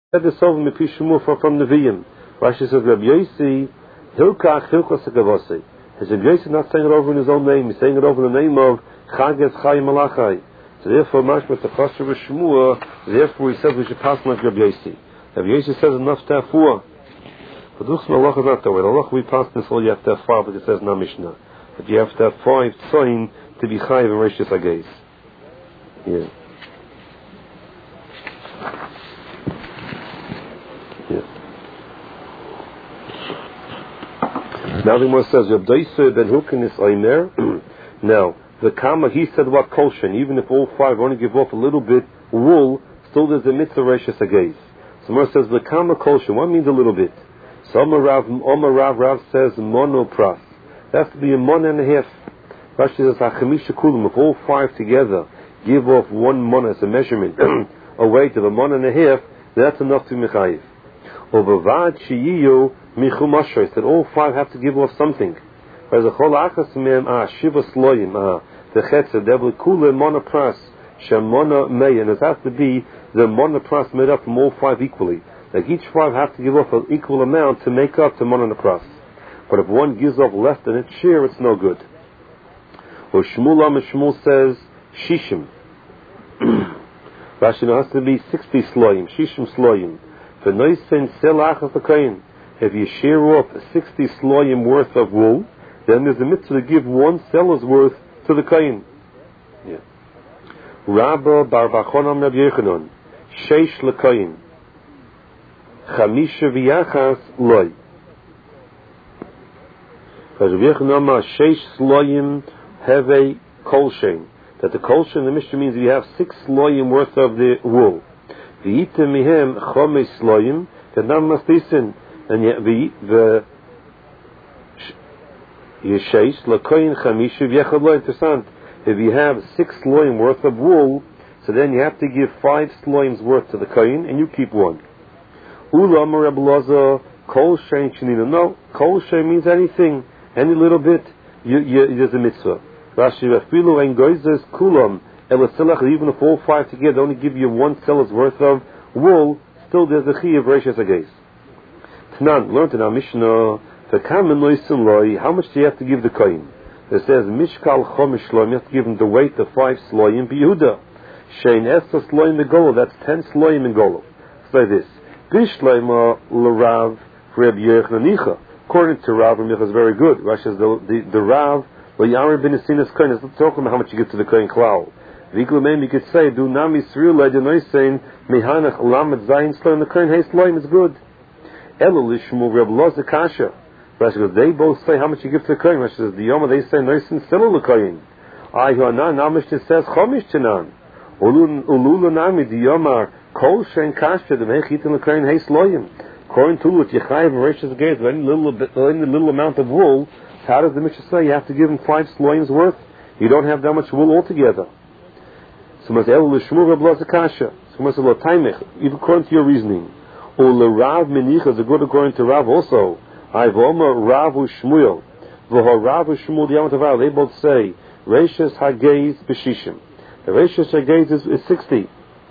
said this over Mepishimur from Nevi'im. Rashi says, Rabbi Yossi, Hilkach Hilchos Agavosei. His Rabbi Yossi not saying it over in his own name, he's saying it over in the name of Chages Chayim Malachai. So therefore, Mashma Tachasher V'Shmua, therefore he says we should pass like Rabbi Yossi. Rabbi Yossi says enough to have 4. But Duchsma Allah is not that way. Allah we pass this all, you have to have 5, because it says na Mishnah. But you have to have 5 tzoyin to be Chayiv and Reishis Agais. Yeah. Now the Gemara says, Reb Doisa ben Hukin is Omer. Now, the Kama, he said what Kolshen, even if all 5 only give off a little bit wool, still there's a mitzvah Reishis Agais. So Gemara says, the Kama Kolshen, what means a little bit? So Omer Rav says, mono pras. That has to be a mon and a half. Rashi says, Hachamisha Kulim, if all 5 together give off 1 mon as a measurement, a weight of a mon and a half, that's enough to Mechayiv. Obavad Shiyu Michum Asher, that all 5 have to give off something. Whereas the Chol Achas Mem, Shiva Sloyim, the Chetzer, Devil Kule Monopras, Shemona May, and it has to be the Monopras made up from all 5 equally. Like each 5 have to give off an equal amount to make up the Monopras. But if one gives off less than its share, it's no good. Or Shmuel says, Shishim. Rashi has to be 60 Sloyim, Shishim Sloyim. For Noisin Selachas Akayin. If you shear off 60 Sloyim worth of wool, then there's a mitzvah to give 1 seller's worth to the Kayin. Yeah. Rabba Bar Bachonam Rab Yechanon. Sheish Lekayin. Chamisha V'yachas Loy. Because Rab Yechanon Sheish Sloyim Heve Kolshen. That the Kolshen, the Mishnah means you have 6 Sloyim worth of the wool. V'yita mihem chomesh Sloyim. That not must listen. And yet the Yesheish Lakoyin Chamisha V'yachad Lo. Interessant. If you have 6 sloim worth of wool, so then you have to give 5 sloims worth to the koyin, and you keep 1. Ulam Reb Loza Kol Shein Shnina. No, Kol Shein means anything, any little bit. There's a mitzvah. Rashi Rafilu Ein Goizes Kulam Elasilach. Even if all 5 together only give you 1 seller's worth of wool, still there's a chi of Reishis Agais. Tanan learned in our Mishnah. How much do you have to give the koyin? It says Mishkal Chomish Sloim. You have to give him the weight of 5 sloim. Yehuda Shein Esa Sloim Megolo. That's 10 sloim in Golo. Say this. Bishleima L'Rav Reb Yechanicha. According to Rav, Reb is very good. Rashi says the Rav L'Yamar Ben Esinas Koyin. Let's talk about how much you give to the koyin klal. V'iklumeim you could say do Nami Sriul Leidenoisein Mehanach Lamed Zayin Sloim. The koyin Hey Sloim is good. Elu Lishmu Reb Loza Kasha. Rashi goes, they both say how much you give to the koyin. Rashi says the Yoma they say noisin still the koyin. Ayhanan Namish says chomish tanan. Ulula Nami the Yomar Kol Shein Kasha the Mechitin the koyin Hey Sloyim. According to what Yechayiv and Reishis Agais with any little amount of wool, how does the Mishnah say you have to give him 5 sloims worth? You don't have that much wool altogether. So must Elu Lishmu Reb Loza Kasha. So must Lo Taimech. Even according to your reasoning. Ula Rav Menicha is a good according to Rav also. Ivoma Ravu Shmuel. V'ho Ravu Shmuel the Yamatavar. They both say Reishis Hageiz B'shishim. The Reishis Hageiz is 60.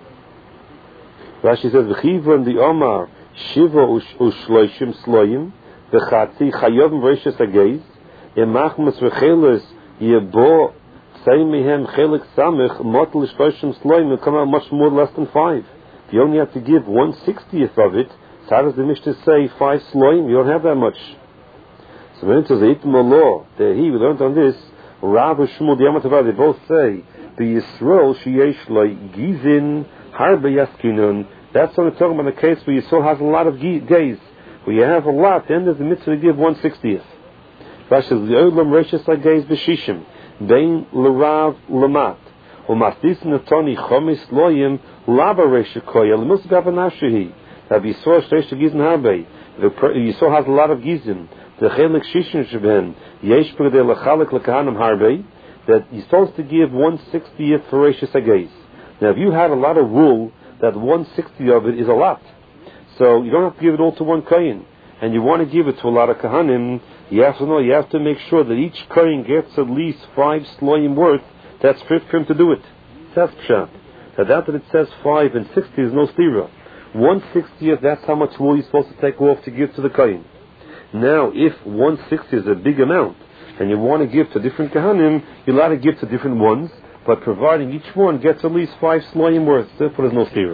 Rashi says V'chiva and the Omar Shiva Ushloishim Sloyim V'chatzi Chayovim Reishis Hageiz Imachmas V'chelis Yebo Tzei Mehem Chelik Samich Motel Shloishim Sloyim will come out much more less than 5. You only have to give 1/60th of it. So how does the Mishnah say 5 sloim? You don't have that much. So when it says Eitim Allah, we learned on this, Rav and Shmuel the Yamatavar, they both say the Yisrael sheyesh lo gizin harbe yaskinun. That's what we're talking about, the case where Yisrael has a lot of gays. Where you have a lot, then there's the mitzvah to give 1/60th. Rashi says the Olam Reishis Hageiz b'shishim bein l'Rav l'mat. U'mastis natoni chomis loyim lava reisha koya l'mus b'avanashihi. That Yisrael shleish gizin harbe. Yisrael has a lot of gizim. The chelik shishin sheben yesh b'gedei l'chalik l'kahanim harbe. That you're supposed to give 1/60th for Reishis Hageiz. Now, if you had a lot of wool, that 1/60 of it is a lot. So you don't have to give it all to one kohen, and you want to give it to a lot of kahanim. You have to know. You have to make sure that each kohen gets at least 5 sloim worth. That's fit for him to do it. That's pshat. Now that it says 5 and 60 is no stira. 1/60th, that's how much wool you're supposed to take off to give to the kohen. Now, if 1/60 is a big amount, and you want to give to different kahanim, you're allowed to give to different ones, but providing each one gets at least 5 sloyim worth. Therefore, there's no stira.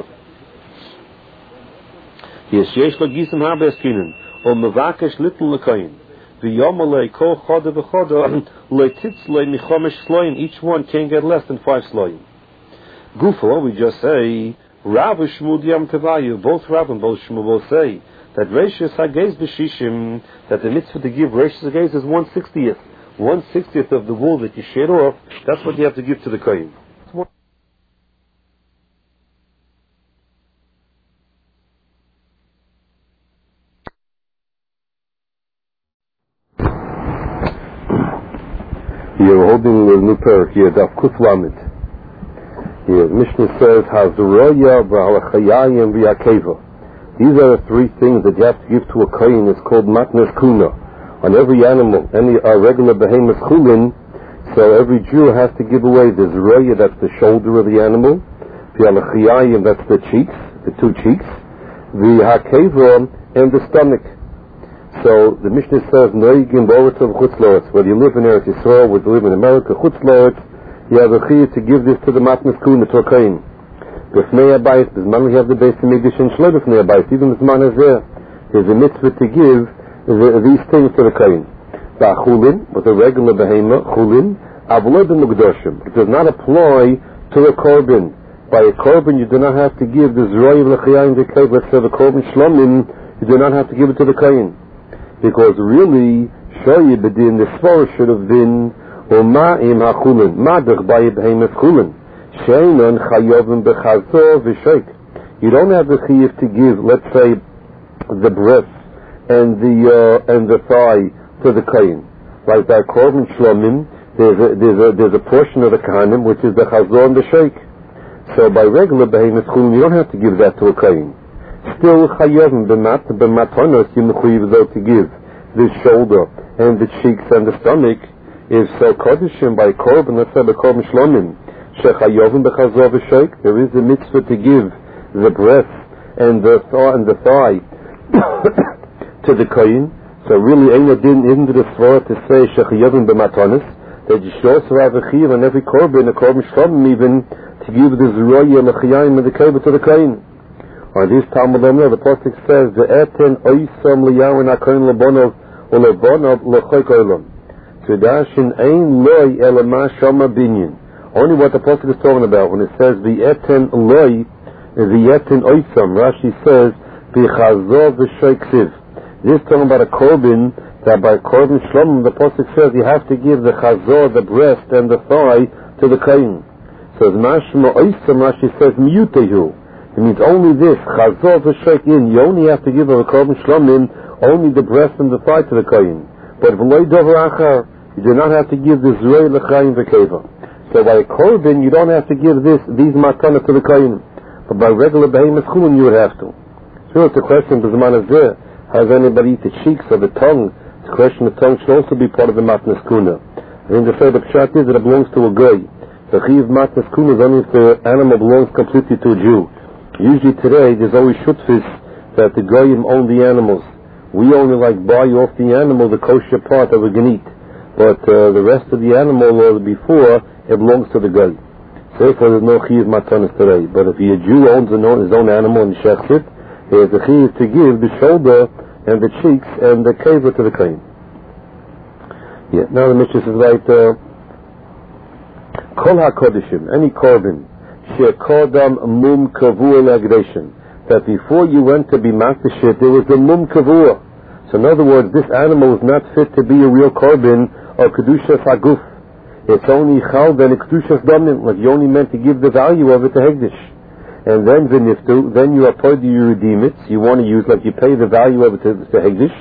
Yes, yesh lo gisam habe eskinen, o mevakesh little lekayin, v'yomalei kol choda v'choda, leititzlei michomesh sloyim, each one can't get less than 5 sloyim. Gufo, we just say, Rav Shmuel Yam Tevayu, both Rav and both Shmuel both say, that Reishis HaGeiz B'Shishim, that the mitzvah to give Reishis HaGeiz is 1/60th. 1/60th of the wool that you shed off, that's what you have to give to the kohen. You're holding the new pair here, Daf Kuf Lamed. Here, Mishnah says, Hazuroya v'halachayayim v'yakeva. These are the 3 things that you have to give to a kohen. It's called matnas kuna. On every animal, any regular behemoth chulin, so every Jew has to give away the zroya, that's the shoulder of the animal, the alachiyayim, that's the cheeks, the 2 cheeks, the hakeva, and the stomach. So the Mishnah says, noigim b'oretov chutzlorets, whether you live in Eretz Yisrael, whether you live in America, chutzlorets, you have a chiyah to give this to the matnas kuna, to a kohen. B'fnei abayis, b'zman we have the base of Mikdash and shlo b'fnei abayis, even b'zman is there. There's a mitzvah to give these things to the kohen. Ba'chulin, with a regular behemoth, chulin, avloi b'mukdoshim. It does not apply to a korban. By a korban, you do not have to give the zroy of l'chayayim v'kev. Let's say the korban shlomim, you do not have to give it to the kohen. Because really, shoyi b'din, the svara should have been, u'ma'im ha'chulin, ma'dach by a behemoth chulin. Sheinon chayovim b'chazor v'shoik. You don't have the chiyuv to give, let's say, the breast and the thigh to the kohen. Like by korban shlomim, there's a portion of the kahanim which is the chazor and the sheik. So by regular behemoth chulin, you don't have to give that to a kohen. Still chayovim b'matonos, you mechuyev though to give the shoulder and the cheeks and the stomach. If so kodeshim by korban, let's say by korban shlomim, shechayovim b'chazor v'sheik, there is a mitzvah to give the breast and the thigh to the kohen. So really isn't it a svara to say shechayovim b'matonos, that you should also have a chiyuv on every korban, a korban shlomim even, to give the zroya l'chayayim and the keva to the kohen. On this Talmud Lomra, the pasuk says, "Ve'eten oisam liyawen hakohen lebonov ulebonov lechoik olam." Tzedashin ein loy elama shama binyan. Only what the pasuk is talking about when it says "Ve'eten loy," "Ve'eten oisam." Rashi says, "B'chazor v'shoiksiv." This is talking about a korban. That by korban shlomim, the pasuk says you have to give the chazor, the breast, and the thigh to the kohen. So the mashma oisam, Rashi says miyutehu. It means only this chazor v'shoikin. You only have to give a korban shlomim only the breast and the thigh to the kohen. But v'loy dover achar, you do not have to give the zroy l'chayim v'keva. So by a korban, you don't have to give these matana to the kohen. But by regular behemoth chulin, you would have to. So it's a question: does the man is there? Has anybody eat the cheeks or the tongue? It's a question: the tongue should also be part of the matnas kuna. I think the third pshat is that it belongs to a goy. The chiv matnas kuna is only if the animal belongs completely to a Jew. Usually today, there's always shutfis that the goyim own the animals. We only buy off the animal the kosher part that we can eat. But the rest of the animal, or before, it belongs to the goy. Therefore, there's no chiv matanas today. But if a Jew owns his own animal and shechs it, there's a chiv to give the shoulder and the cheeks and the keva to the kohen. Yeah. Now the Mishnah says Kol HaKodeshim, any korban, shekodam mum kavua lagdeshin, that before you went to be maktashit, there was a mum kavua. So in other words, this animal is not fit to be a real korban or kedushas haguf. It's only chal then a kedushas domin, like you only meant to give the value of it to hegdish. And then v'niftu, then you appoint you redeem it. You want to use, you pay the value of it to hegdish.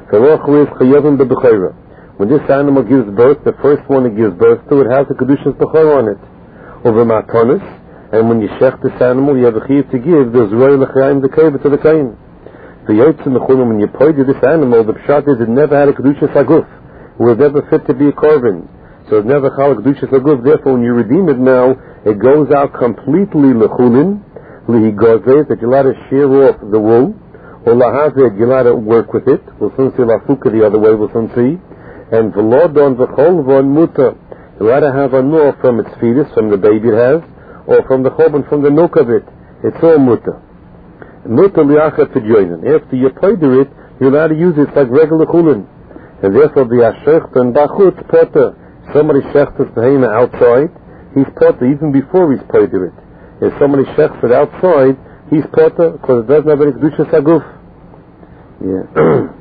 When this animal gives birth, the first one it gives birth to, it has the kedushas b'chor on it. Over matanis, and when you shech this animal, you have a chiv to give the zroy l'chayim the keva to the kohen. The yotzim mechulin, when you appointed this animal, the pshat is it never had a kedushas haguf. It was never fit to be a korban. So it never chal kedushas haguf. Therefore, when you redeem it now, it goes out completely l'chulin. Lihi gozeh, that you're allowed to shear off the wool, or lahazeh, you're allowed to work with it. We'll soon see lafuka the other way, we'll soon see. And v'lodon v'chol von muta, you're allowed to have a nur from its fetus, from the baby it has, or from the chobon, from the milk of it. It's all muta. Muta liachat pidyonin. After you powder it, you're allowed to use it like regular chulin. And therefore the ashech and bachut potter. Somebody shechtes the behema outside, he's potter even before he's powder it. If somebody shechts it outside, he's potter because it doesn't have any kedushas haguf. Yeah.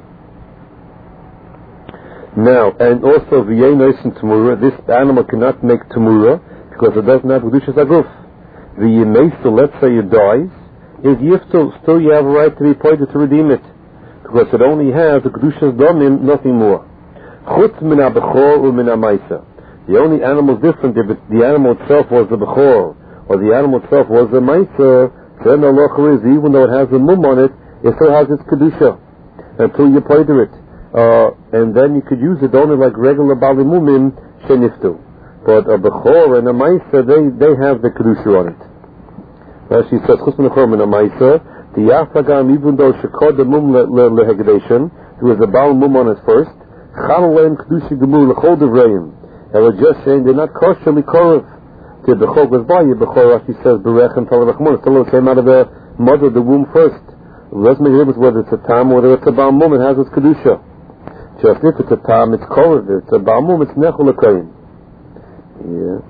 Now, and also v'yei noisin tamura, this animal cannot make tamura because it doesn't have kedushas haguf. The yemeistu, let's say it dies, is yiftul, still you have a right to be powder to redeem it because it only has the kedushas domim, nothing more. Chutz min ha-bechor u min ha-maisa. The only animal is different if the animal itself was the bechor or the animal itself was the maisa. Then the locher is, even though it has a mum on it, it still has its kedusha until you powder it, and then you could use it only like regular bali mumim sheniftu. But a bechor and a maisa, they have the kedusha on it. She says chutz min ha-bechor min ha-maisa. The yafagam, even though shekod the mum lehegdeshin, there was a bal mum on it first. Chalaleim kedusha gemur lechol devreim. And we're just saying they're not kosher likorov. The bechor was by you. Bechor Rashi says berechem talavachmon. Still came out of the mother, the womb first. Let's make a difference whether it's a tam or whether it's a bal mum. It has its kedusha. Just if it's a tam, it's korov. If it's a bal mum, it's nechol l'koyin. Yeah.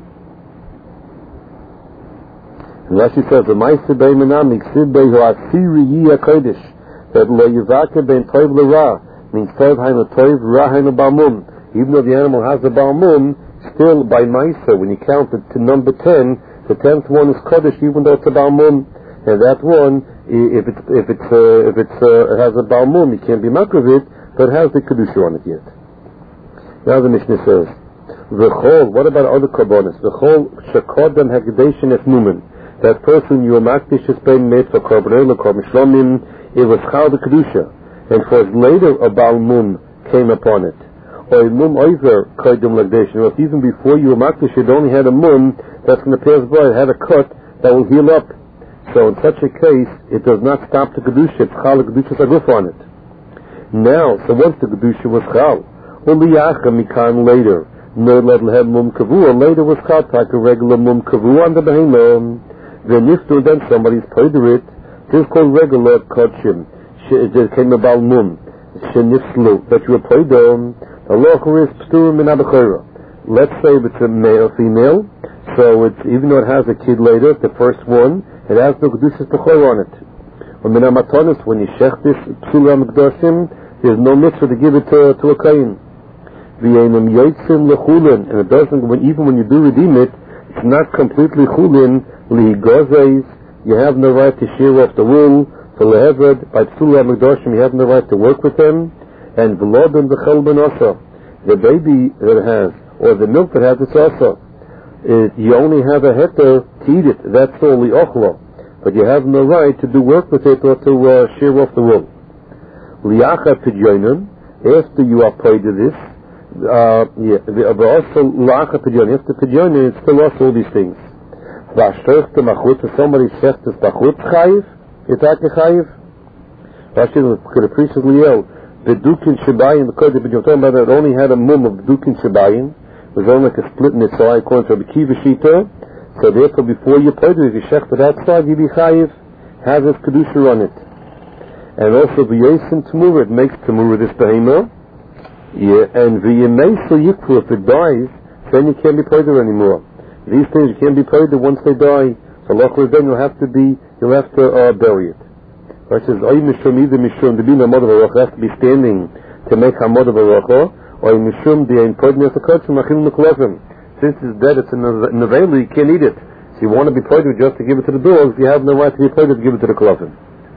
And Rashi says the ma'aseh bei menam iksib bei ho'asiri yi hakodesh, that lo yivake ben toiv l'ra means toiv hainu toiv, ra hainu bal mum. Even though the animal has a bal mum, still by Maisa, when you count it to number 10, the 10th one is Kodesh, even though it's a bal mum. And that one, if it has a bal mum, you can't be mak of it, but it has the Kedusha on it yet. Now the Mishnah says, V'chol, what about other korbanos? V'chol shekodem hagdeshin et mumen. That person you makdish is being made for korbanel, korban shlomim, it was chal the Kedusha. And for later a bal mum came upon it. Or a mum over koydem lagdeshin, or if even before you were makdish, it only had a mum that's going to pass by, it had a cut that will heal up. So in such a case, it does not stop the kedusha. It's chal the kedusha saguf on it. Now, so once the kedusha was chal, uliyacha mikan later, no let lehem mum kavu, later was chal like a regular mum kavu on the behemah. Then niftu, then somebody's powder it. This is called regular kodshim. It came about mum. Shenifslu, that you were powder. Let's say if it's a male or female, so it's, even though it has a kid later, the first one, it has no kedushas bechor on it. When you shech this psula mekdoshim, there's no mitzvah to give it to a kain. And it doesn't, even when you do redeem it, it's not completely chulin. You have no right to shear off the wool. For leheved, by psula mekdoshim, you have no right to work with them. And v'lodon v'chelben also, the baby that it has, or the milk that has, it's also. You only have a heter to eat it, that's all the ochlo. But you have no right to do work with it or to shear off the wool. Liacha pidyonim, after you are paid to this, but also liacha pidyonim, after pidyonim, it's still also all these things. V'ashtoch to machut, if somebody shechtes is machut chayiv, itak chayiv. Rashi, the priest of Liel, the Dukin Shabayin, because you're talking about it only had a mum of Dukin Shabayin, it was only like a split in its eye according to the Kiva Shita, so therefore before you put it, if you shech to that side, you be chayiv, have this Kedusha on it. And also the Yasin Tamura, it makes Tamura this behemah, and the Yemesa Yikfu, if it dies, then you can't be put there anymore. These things you can't be put there once they die, so then you'll have to bury it. It says, Oy Mishum, either Mishum, the Bina Mother Baruch has to be standing to make Hamad Baruch, or Mishum, the important of the Kutchim, Achim Nuklevim. Since it's dead, it's in the Nevela, you can't eat it. So you want to be pointed just to give it to the dogs, you have no right to be pointed to give it to the Klovim.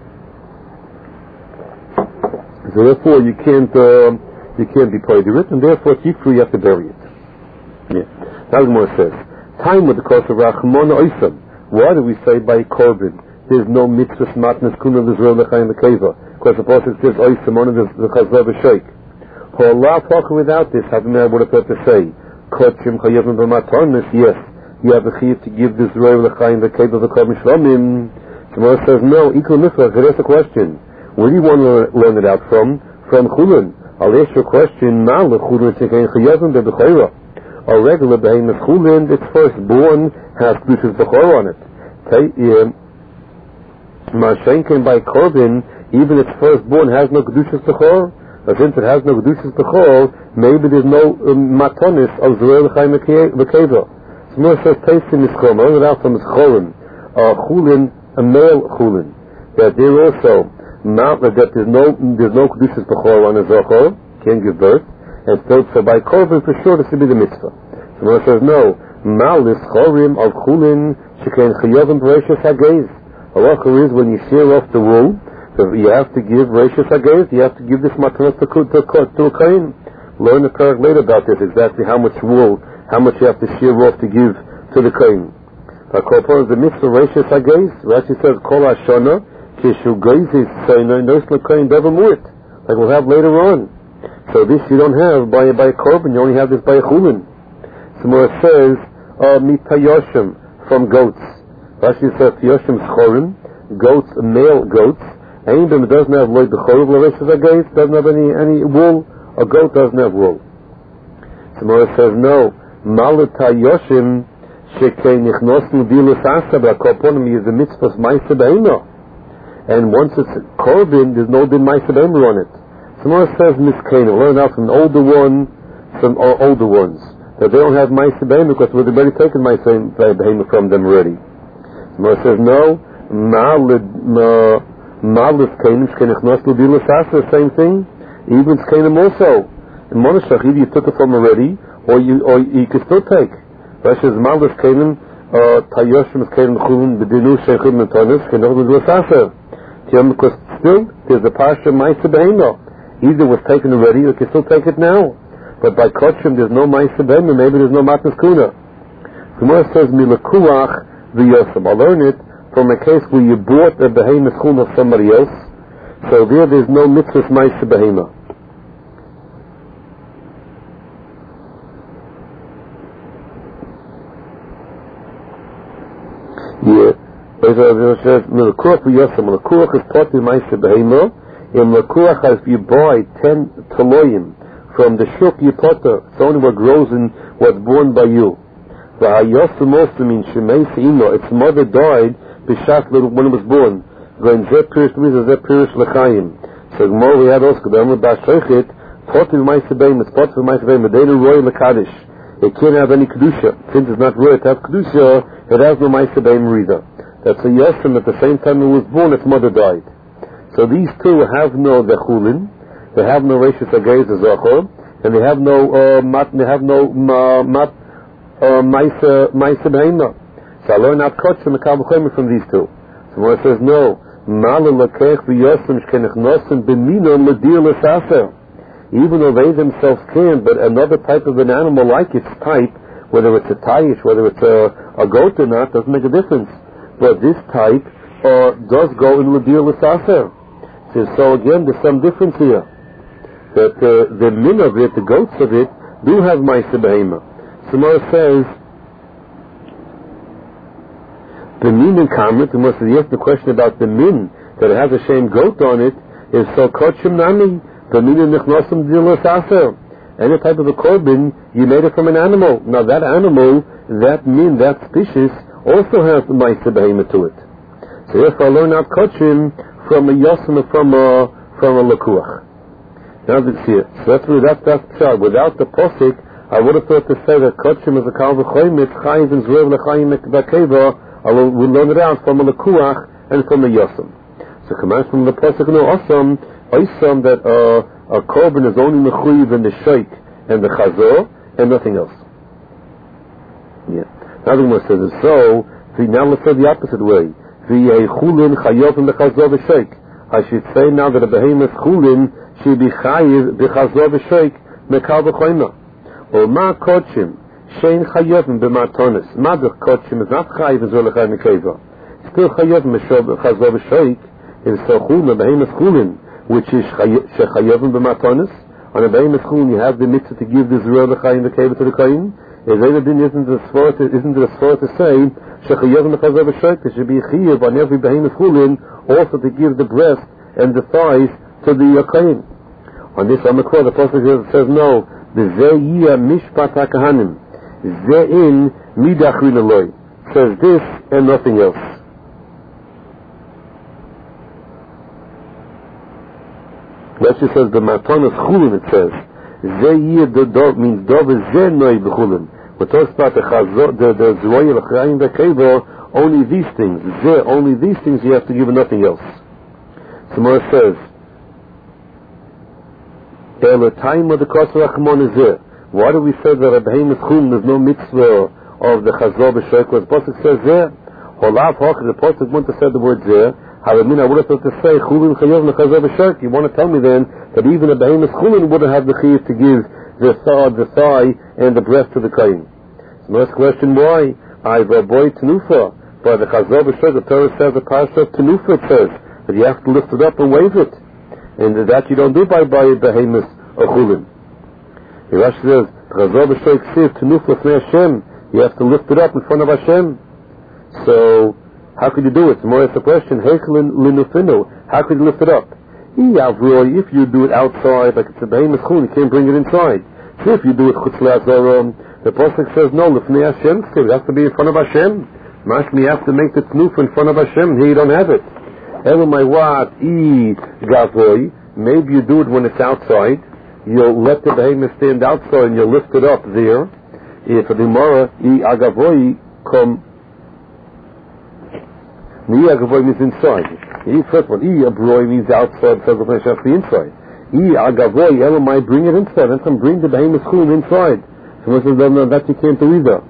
So therefore, you can't be pointed it, and therefore, if you have to bury it. Yeah. Now the Gemara says, time with the course of Rachmon Oisam. Why do we say by Corbin? There's no mitzvah matnas kuna l'Israel l'chayim l'keva. Because the Pasuk says, "Oy Simon the chazor b'sheik." Allah talking without this, having I would have thought to say, "Kotchim chayevim b'matarnis." Yes, you have a chiyuv to give the Israel l'chayim l'keva v'korban shlomim. Gemara says, no, Ikul Mitzvah, that's a question. Where do you want to learn it out from? From Chulin. I'll ask you a question, Ma L'Chulin Tzikein Chayavim Be'Bechayra. A regular behemoth Chulin, its firstborn, has Kedushas Bechor on it. Mashenkin by Korban, even its firstborn has no Kedushas Bechor. But since it has no Kedushas Bechor, maybe there's no Matonis of Zerel L'Chaim V'Keva. So Gemara says, Teisim Mischom, learn it out from Chulin. Chulin, a male Chulin, that there also that there's no Kedushas Bechor on a Zochor, can't give birth, and so by Korban for sure this would be the mitzvah. So Moshe says no. Malis Chorim of Chulin Shekain Chayavim Reishis Hageiz. Halacha is when you shear off the wool, so you have to give Reishis Hageiz. You have to give this matana to a kohen. Learn the parak later about this, exactly how much wool, how much you have to shear off to give to the kohen. The mitzvah Reishis Hageiz, Rashi says, Kol Hashana, Kishu Geizis, Seina, Nos L'Koyin Bevamuit, like we'll have later on. So this you don't have by a korban, you only have this by a chulin. Somewhere it says, Mitayoshim, from goats. Rashi says, Tayoshim Schorim, goats, male goats, and them doesn't have Lloyd the Chorov, L'Reishis Hageiz, doesn't have any wool, a goat doesn't have wool. Somewhere it says, no, Malitayoshim, Shekei nichnosin bilas asa, but koponim is the mitzvah's ma'aseh be'ema. And once it's korban, there's no din ma'aseh be'ema on it. Someone says miskena, learn out from older ones, that they don't have ma'aseh be'ema because we've already taken ma'aseh be'ema from them already. Someone says no, ma'alis kenim shekei nichnosin bilas asa, the same thing. Even kenim also. In Monashach, either you took it from already, or you can still take. Rashi is Malus Kenim, Tayoshim is Kenim Chulin, B'dinu Sheichim Netonis, Kenim L'Saser. Because still, there's a Pasha Ma'aseh Be'ema. Either it was taken already, or you can still take it now. But by Kotchim, there's no Ma'aseh Be'ema, maybe there's no Matnas Kuna. Gemara says, Milakuach V'Yosem. I'll learn it from a case where you bought a Behemoth Chulin of somebody else, so there's no Mitzvah Ma'aseh Be'ema. Yeah. Melekuach v'yosem. Melekuach is taught in Ma'aseh Be'ema. In Melekuach, if you buy 10 taloyim from the shuk you potter, it's only what grows in what's born by you. V'hayosem also means shemei se'ino. Its mother died b'shat when it was born. V'en zeh pirish l'miz, zeh pirish l'chaim. So Gemara we had also Gemara b'ashrechet taught in Ma'aseh Be'ema. It's taught in Ma'aseh Be'ema. They don't roy l'kadish. It can't have any kedusha. Since it's not roy to have kedusha, it has no Ma'aseh Be'ema either. That's a Yosem at the same time it was born, its mother died. So these two have no Chulin, they have no Reishis Hageiz Zochor, and they have no Ma'aseh Be'ema. So I learn out Kotchim and Kal from these two. So when it says no, Ma'ala L'Kech V'Yosem Shkenech Nosen B'Minon L'Dir L'Saser. Even though they themselves can, but another type of an animal like its type, whether it's a tayish, whether it's a goat or not, doesn't make a difference. But this type does go in L'Dir L'Saser. So again, there's some difference here. That the min of it, the goats of it, do have Ma'aseh Be'ema. Samar says, the min and kamrit, and says, yes, the question about the min, that it has a shame goat on it, is so Kotchim Nami, the min and nichnosim L'Dir L'Saser. Any type of a korban, you made it from an animal. Now that animal, that min, that species, also has the Ma'aseh Be'ema to it. So therefore I learn out Kotchim from a Yosem from a Lekuach. Now let's see it. So that's pshar. Without the posik, I would have thought to say that Kotchim is a Kal V'Choyim, it's Chayiv and Zrev L'Chaim V'Keva. I will learn it out from a Lekuach and from a Yosem. So commands from the posik, no, Osam that a korban is only Mechuyiv in the Sheikh and the Chazor and nothing else. Yeah. Now the Gemara says it. So, now let's say the opposite way. I should say now that a behemoth chulin should be chayiv b'chazor v'sheik mekal v'choyma. Or ma kotchim shein chayovim b'matonis. Ma the kotchim is not chayiv as well as mekeva. Still chayovim b'chazor v'sheik is so chulin, a behemoth chulin, which is shechayovim b'matonis. On a behemoth chulin you have the mitzvah to give the zerah l'chayim v'keva to the kohen. Is isn't it a svara to say shechayev mechazav b'shoik? There should be a chiyuv on every behemoth chulin also to give the breast and the thighs to the kohen. On this Amakor, the Apostle says no. The Ze'iyah mishpat hakahanim ze'in midachrin aloi says this and nothing else. Rashi says the matanas chulin. It says Ze'iyah the dog means dov is ze'noi b'chulin. We're talking about the Zroya l'chayim v'keivo, only these things. Only these things you have to give and nothing else. Samara says, the time of the Kosher Achmon is there. Why do we say that a behemoth chum there's no mitzvah of the Chazor b'Shoik? Because the Pasuk says there. Holav hoch, the Pasuk wouldn't have said the word there. Havamina, I would have thought to say chulin chayav l'Chazor b'Shoik. You want to tell me then that even a behemoth chulin wouldn't have the chiyuv to give the thigh and the breast to the kohen. So next question, why? I boy tenufa. By the Chazor b'Shoik, the Torah says the parsha of tenufa. It says that you have to lift it up and wave it. And that you don't do by a behemoth or chulin. The Rashi says, Chazor b'Shoik siv tenufa fnei Hashem. You have to lift it up in front of Hashem. So, how could you do it? More ask the question, Heichel linufinu. How could you lift it up? If you do it outside, like it's a behemoth chulin, you can't bring it inside. So if you do it chutz le'azorom, the Pasuk says, no, lifnei Hashem, it has to be in front of Hashem. Mashmi, you have to make the tenufa in front of Hashem. Here you don't have it. Elamai wat gavoy. Maybe you do it when it's outside. You'll let the behemoth stand outside and you'll lift it up there. If the Gemara agavoy come, agavoy means inside. First one, abroi means outside. Says the flesh has to be inside. Agavoy elamai, bring it inside. Let them bring the behemoth chulin inside. So this is that you can't do either.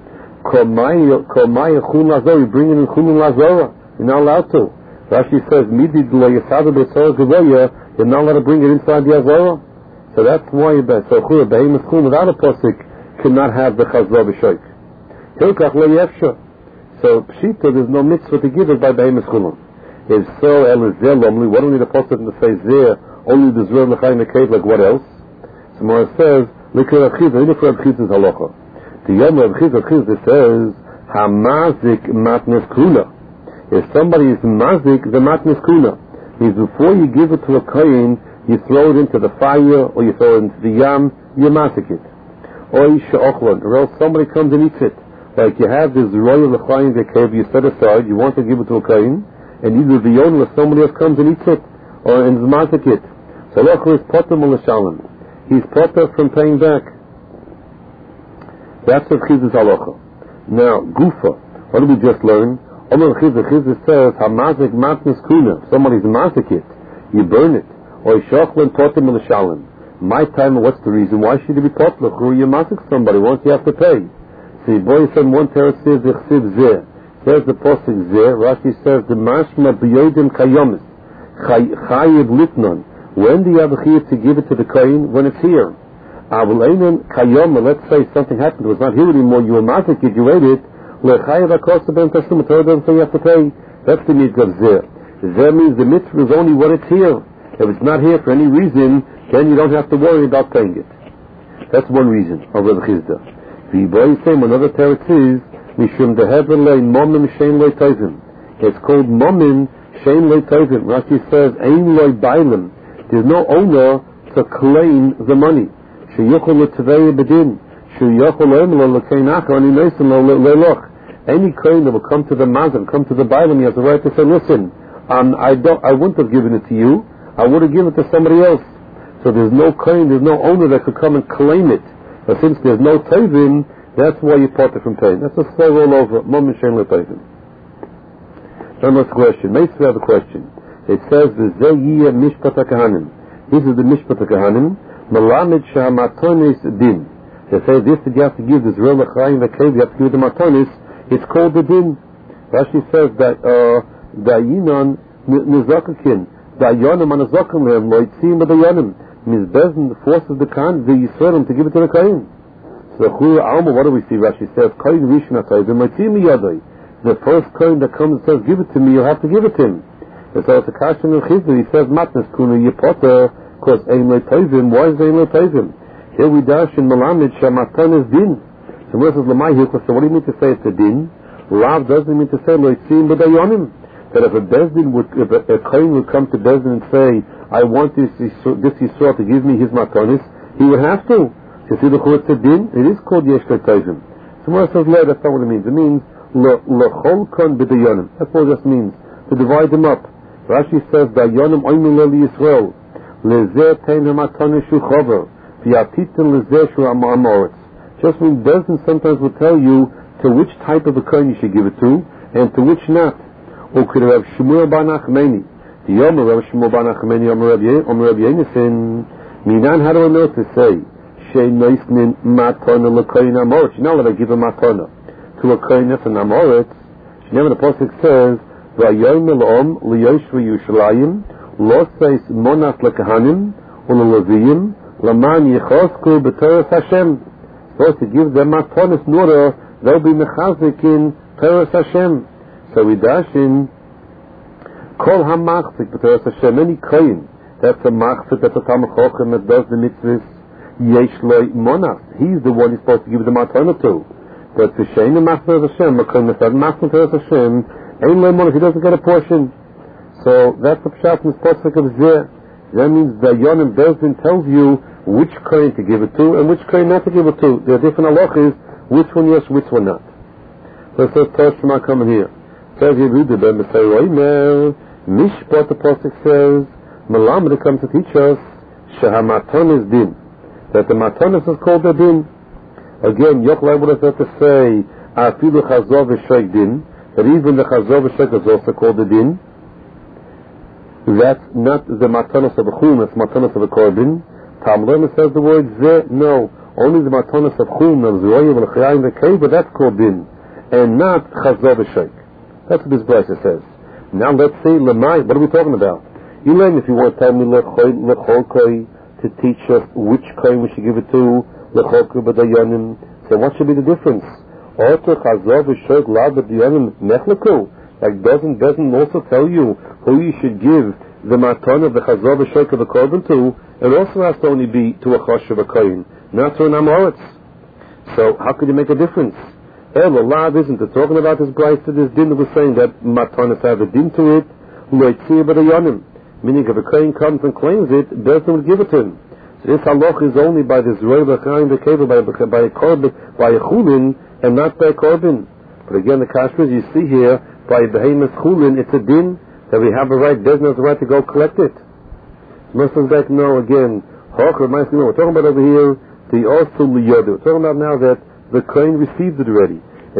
Komai chulin lazor. You bring it in chulin lazor. You're not allowed to. Rashi says, midid lo yasadu b'tzor gavoya, you're not allowed to bring it inside the Azorah. So that's why so a behemoth chulin without a posik cannot have the Chazor b'Shoik. Hilkach lo yefsha. So pshita, there's no mitzvah to give it by behemoth chulin. If so, elizeh lomli, what do we need a posik to say there? Only the Zror l'chayim cave, like what else? So Mora says, likir abchizah, look for abchizah's halacha. The yom abchizah says, hamazik matnes kuna. If somebody is mazik, the matnes kuna means before you give it to a kohen, you throw it into the fire or you throw it into the yam, you mazik it. Or else somebody comes and eats it. Like you have this royal l'chayim v'kev you set aside, you want to give it to a kohen, and either the owner or somebody else comes and eats it, or and mazik it. So halacha is potter l'shalom. He's potter from paying back. That's what chizis halacha. Now, gufa, what did we just learn? Chizah says, hamazik matnes kuna. Somebody's mazik it, you burn it. Or shochlin potem l'shalom. My time, what's the reason? Why should it be potluch? Or you mazik somebody once you have to pay. See, boy said one terror says chsiv zeh. Says the posik zeh. Rashi says the mashma b'yodim kayomis chayiv litnon. When do you have a chayiv to give it to the kohen? When it's here. Avul kayom. Let's say something happened. It was not here anymore. You were mazik it. You ate it. Lechayiv akos ben tashum. The Torah doesn't say you have to pay. That's the mitzvah of zeh. Zeh means the mitzvah is only when it's here. If it's not here for any reason, then you don't have to worry about paying it. That's one reason of the chizdah. The boy saying another teretz is mishum dehevel le momim shein le tovim. It's called momim shein le tovim. Rashi says ein lo bailim. There's no owner to claim the money. Sheyuchol l'tvei bedin. Sheyuchol lo l'kein achar ani neisen lo leloch. Any claim that will come to the mazim, come to the bailim, he has the right to say, listen, I wouldn't have given it to you. I would have given it to somebody else. So there's no claim, there's no owner that could come and claim it. But since there's no tovim, that's why you part it from paying. That's a slow roll over. Mom and Shem le tovim. Now next question. Maybe we have a question. It says the Zeyiyah Mishpat HaKahanim. This is the Mishpat HaKahanim. Melamed Shahamatonis Din. They say this that you have to give this real L'chaim V'kev, you have to give the Matonis. It's called the Din. Rashi says that Dayinon Nizakakin. Dayanim anazokim lehem loitzim b'dayanim. Mizbezin forces the Khan the Yisraelim to give it to the Kain. So Chura Alma, what do we see? Rashi says Kain Rishon HaTayvim loitzim miyadoi. The first Kain that comes and says give it to me, you'll have to give it to him. And so it's a question of Chizah. He says matnas kuna yipota because ein loitzim. Why is ein loitzim? Here we dash in Melamed Shamatan is din. So what do you mean to say it's a din? Lav doesn't mean to say loitzim b'dayonim. That if a kohen would come to Bezdin and say, I want this Yisrael to give me his matonis, he would have to. You see the chutz a din? It is called yesh le'tayvim. Someone says, no, that's not what it means. It means l'chol kon b'dayonim. That's what it just means. To divide them up. Rashi says, dayonim oimin lo Yisrael. Lezeh tein ha-matonis shu chover. V'yatitin lezeh shu amoritz. Just means Bezdin sometimes will tell you to which type of a kohen you should give it to, and to which not. Ukir Rav Shmuel bar Nachmani. The Yomer Rav Shmuel bar Nachmani, Yomer Rav Yenesin. Minan, how do I know to say? Shei noisnin matona l'koyin amoritz. You're not allowed to give a matona to a kohen that's an amoritz. Never the Pasuk says, V'ayom el'om liyoshva Yerushalayim, lo seis monat l'kahanim, u'l'leviyim, l'man yichosku b'teres Hashem. Supposed to give them matonis in order they'll be mechazik in teres Hashem. So we dash in kol ha-machzik b'teres Hashem, any kohen that's a machzik, that's a Talmid Chochem that does the mitzvahs, yesh lo monas, he's the one he's supposed to give the matana to. But to shein the machzik of Hashem, a kohen that's not machzik teres Hashem, ein lo monas, he doesn't get a portion. So that's the pshat in the pasuk of Zeh. That means the Yonim Bezdin tells you which kohen to give it to and which kohen not to give it to. There are different halachas, which one yes, which one not. So it says, Toshma coming here. It says, Yehuda ben B'Sayroimer, Mishpat, the pasuk says, Malamud comes to teach us, Shehamatan is din. That the matanis is called a din. Again, Yochel would have to say, Afilu Chazov v'Shoik din, that even the Chazov v'Shoik is also called a din. That's not the matanis of a chum, it's matanis of a korban. Talmud says the word zeh, no. Only the matanis of chum, of zroyim, and chayim, but that's called din. And not chazor v'shoik. That's what this verse says. Now let's say lemai, what are we talking about? Elaine, if you want to tell me lechol koi, to teach us which koi we should give it to, lechol koi b'dayanim, so what should be the difference? Oto chazor v'shoik la b'dayanim nechleku. Like doesn't also tell you who you should give the matan of the chazor v'shoik of the korban to. It also has to only be to a choshev a kohen, not to an amoritz. So how could you make a difference? Lav isn't it talking about this price to this din that was saying that matanis have a din to it, loitzir b'dayanim. Meaning if a kohen comes and claims it, Bezdin will give it to him. So this halach is only by this roy b'chaim b'keva, by a korban, by a chulin, and not by a korban. But again, the kashrus you see here, by behemoth chulin, it's a din that we have a right, Bezdin has the right to go collect it. Muslims like no again. We're talking about over here the also liyodu. We're talking about now that the kohen received it already.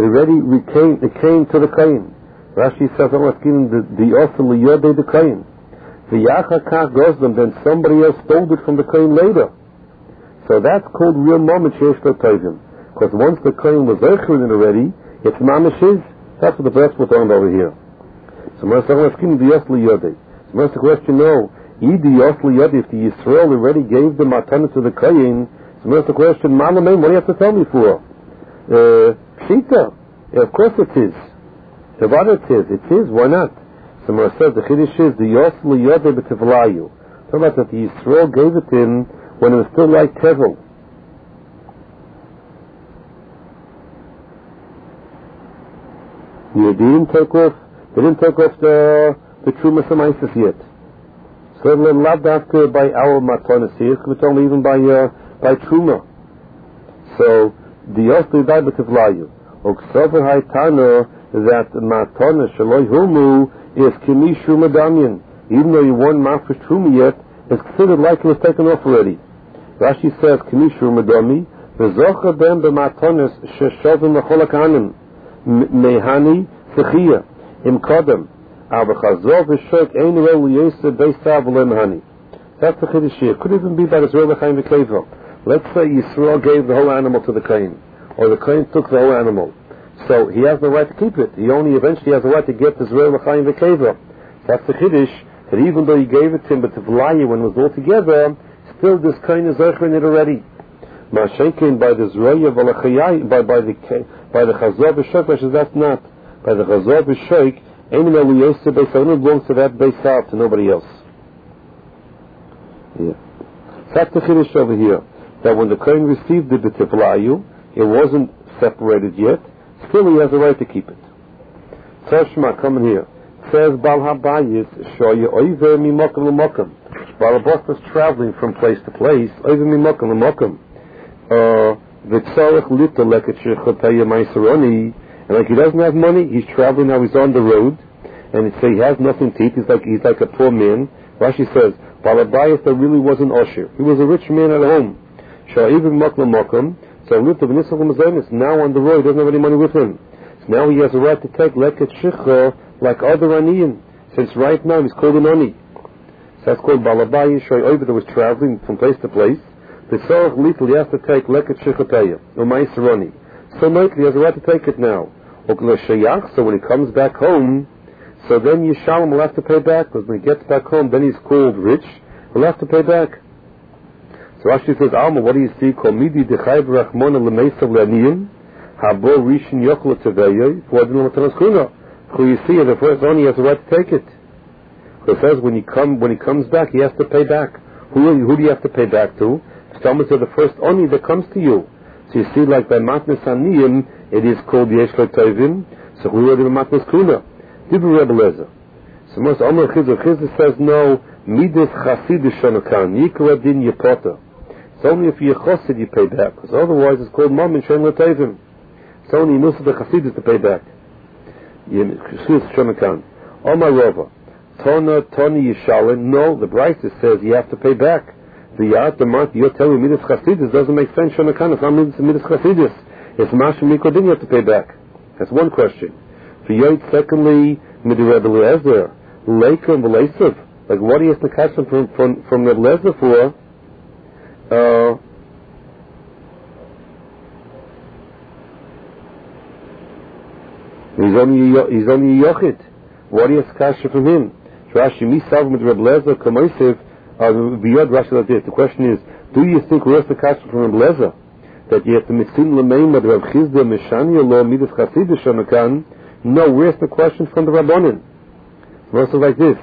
It came to the kohen. Rashi says the also liyodu the kohen. The yachakach goes them, then somebody else stole it from the kohen later. So that's called real moment sheyesh le'tovim. Because once the kohen was zeicher in it already, it's mamish his. That's what the verse we're talking about over here. So the also liyodu. So the question no. If the Yisrael already gave the matana to the kohen, so where's the question? Malamein, what do you have to tell me for? Pshita. Of course it is. It is. Why not? So Mara says the chiddush is the Yosel Yodeh b'Tivlayu. Talk about that the Yisrael gave it to him when it was still like tevel. They didn't take off the Trumas and Isis yet. So not after by our matanis here, but only even by truma. So the Yosli died with Tivlayu. Oksover Haitano that matanis shaloi humu is kimishu madamian. Even though you weren't mafresh truma yet, it's considered like it was taken off already. Rashi says kimishu madami v'zocha ben b'matanis sheshovim l'cholakanim mehani sechia im kodem. That's the chiddush here. Could even be by the Zerah Chaim V'Keva. Let's say Yisrael gave the whole animal to the kohen, or the kohen took the whole animal. So he has the right to keep it. He only eventually has the right to get the Zerah Chaim V'Keva. That's the chiddush, that even though he gave it to him, but to Vlaya when it was all together, still this kohen is Zerah in it already. Ma'ashenkin by the Zerah V'Lachayai, by the Chazor V'Shok, that's not. By the Chazor V'Shok, only Yosef belongs to that base out, to nobody else. Yeah. That's the chiddush over here. That when the kohen received the b'tiflayu, it wasn't separated yet, still he has a right to keep it. Tashma, coming here. Says Bal Habayis, Shoya Oiver Mimokam Lamokam. Balabas was traveling from place to place, Oiver Mimokam Lamokam. V'tzarech Lita Leketshir Chotaya Maiseroni. And like he doesn't have money, he's traveling now, he's on the road, and he has nothing to eat, he's like a poor man. Rashi says, Balabayas that really wasn't Osher. He was a rich man at home. Shoya Mimokam Lamokam. So Lita V'nisachum Mazonis, now on the road, he doesn't have any money with him. So now he has a right to take Leket Shichra like other Aniyim, since right now he's called an Ani. So that's called Balabayi Shoy that was traveling from place to place. The Tzarech Little, he has to take Leket Shichotaya, or Maiseroni. So likely he has a right to take it now. So when he comes back home, so then Yishalom will have to pay back, because when he gets back home, then he's called rich, he'll have to pay back. So Rashi says, Alma, what do you see? Kol midi dechayv rachmona l'meisav l'aniyim, habo rishin yochel teveyoy, v'odin l'matanas kuna. Who you see, the first one, he has a right to take it. So it says when he comes back, he has to pay back. Who do you have to pay back to? Someone said the first oni that comes to you. So you see, like by matnas aniyim, it is called yesh tovim. So who are the matnas kuna? Dibur Rebbe Lezer. So most Omer Chizr says no. Midas chasidish shonakan yikra din yepota. It's only if you're chosid you pay back, because otherwise it's called mom and shen l'tevim. It's only musa the chasidus to pay back. Chasidish shonakan. Omar Rova. Toni Yishalin. No, the Brisa says you have to pay back. The Yat, the Mark, you're telling me Midas Chasidus doesn't make sense. Shonakan, it's not Midas Chasidus. It's Mashim Mikodin you have to pay back. That's one question. For Yot, secondly, Midi Rebbe Lezer, Leikum V'Leisav. Like what he has to catch from Rebbe Lezer for? He's only Yochid. What do you have to catch from him? Rashi Misav with Rebbe Lezer Kamoisiv. Beyond Rashi like this. The question is, do you think we have to catch from Rebbe Lezer that you have to mitzin l'meim with Reb Chizda Mishani lo midas Chasidish Shonakan? No, where's the question from the Rabbanin? Verses like this.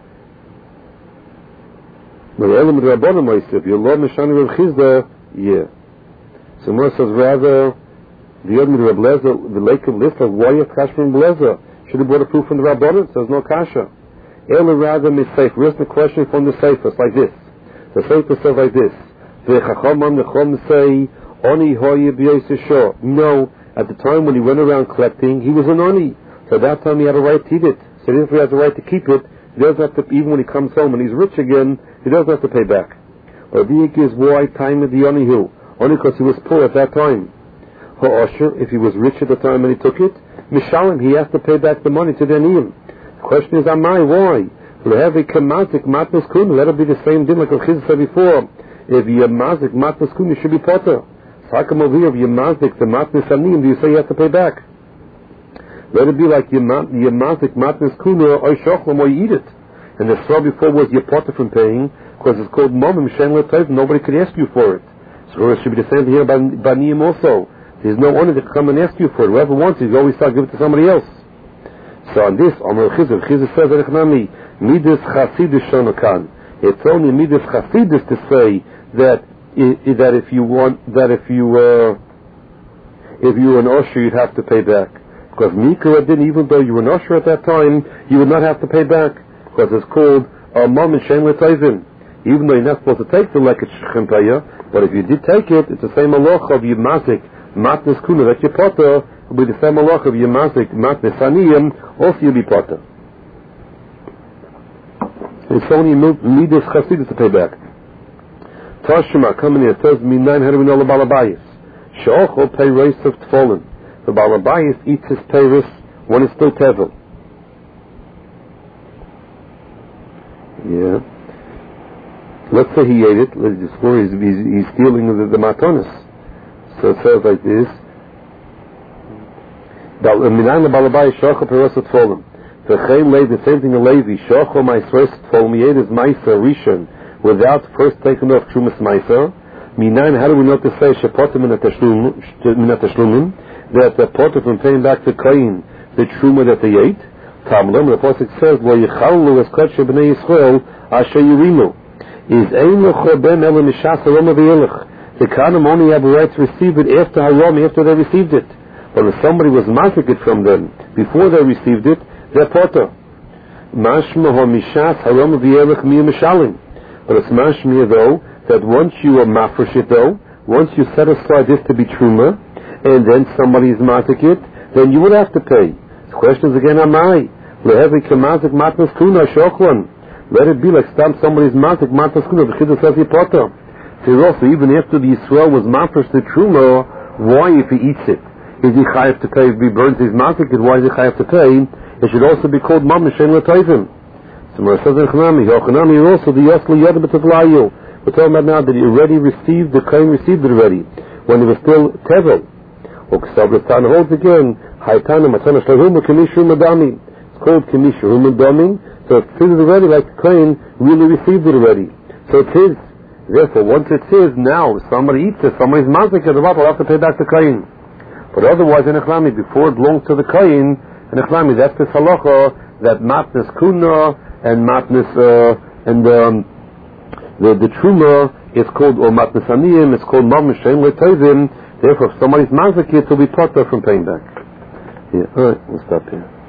The Elam with Rabbanim Moisiv, your Lord Mishani Reb Chizda, yeah. So Moshe says rather, the Yod with Reb Lezer, the lake of list of why you have to catch from Reb Lezer. Should have brought a proof from the Rabbanim, so there's no kasha. Ela rather missafe. Where's the question from the Sefer? It's like this. The Sefer says like this. The Chachamam say, Oni hoye b'yosesho. No, at the time when he went around collecting, he was an Oni. So at that time he had a right to eat it. So if he has a right to keep it, he doesn't have to, even when he comes home and he's rich again, he doesn't have to pay back. Or the is why time of the Oni who? Only because he was poor at that time. Ha'osher, if he was rich at the time when he took it, Mishalim, he has to pay back the money to the Aniyim. The question is, Amai, why? Let it be the same thing like Chiz said before. If you're mazik matnas kun, you should be potter. So how come over here, if you're mazik the matnas aniyim, do you say you have to pay back? Let it be like you're mazik matnas kun or shochlem or you eat it. And the straw before was you're potter from paying, because it's called momim shen l'tayv, nobody could ask you for it. So it should be the same thing here by Niyim also. There's no one that can come and ask you for it. Whoever wants it, you always start give it to somebody else. So on this, Omer Chizr says, Erechnami, Midas Chasidus Shonakan. It's only Midas Chasidus to say that if you're an Osher, you'd have to pay back. Because Mikra didn't, even though you were an Osher at that time, you would not have to pay back. Because it's called Mom and Shem L'Tayvim. Even though you're not supposed to take the Leket Shechempaya, but if you did take it, it's the same halach of Yemazik, Matnes Kuna, that you're potter, will be the same halach of Yemazik, Matnes Aniyim, also you'll be potter. It's only Midas Chasidus to pay back. Tashma, coming here, tells me 9, how do we know the Balabayas? She'ochol pay reis of Tfolin. The Balabayas eats his payris when it's still tevel. Yeah. Let's say he ate it. Let's just worry he's stealing the matonis. So it says like this. Minan the Balabayas she'ochol pay reis of Tfolin. The same thing in Levi. She'ochol my first Tfolin. He ate his Maisa Rishon without first taking off Trumas Maisa. Minan, how do we know to say Shepotim min ha-tashlumim, that the potter from paying back to Kain the Truma that they ate? Tamlim, the Pasuk says, Lo yichalu es kodshe b'nei Yisrael asher yirimu. Is ein locho ben ela mishas aroma v'yelech. The Kahanim only have a right to receive it after Hayom, after they received it. But if somebody was mazik it from them before they received it, they're potter. Mashma ho mishas Hayom v'yelech miya mishalim. But it's mashma though that once you are mafresh it though, once you set aside this to be truma, and then somebody is mazik it, then you would have to pay. The question is again, amai lehevi kemazik matnas kuna shoklan. Let it be like somebody's mazik matnas kuna. The chiddush says he potter. So also, even after the Yisrael was mafresh the truma, why if he eats it? Is he chayav to pay if he burns his mazik? Why is he chayav to pay? It should also be called mamish and l'toivim. So Mar says in Chanami, Yochanami also the yosli yad b'tavlayu. We're talking about now that he already received, the Kohen received it already, when he was still tevel. Uksav holds again, Haytana matana shlahum k'mishu madami. It's called k'mishu madami. So it's treated already like the Kohen really received it already. So it's his. Therefore, once it's his, now if somebody eats it, somebody's mazik it, will have to pay back the Kohen. But otherwise, in Echlami, before it belongs to the Kohen, in Echlami, that's the halacha that matnas kuna and matnas the truma is called or matnas aniyim. It's called mamish shein letovim. Therefore, if somebody's mazik it, will be potter from paying back. Yeah, all right, we'll stop here.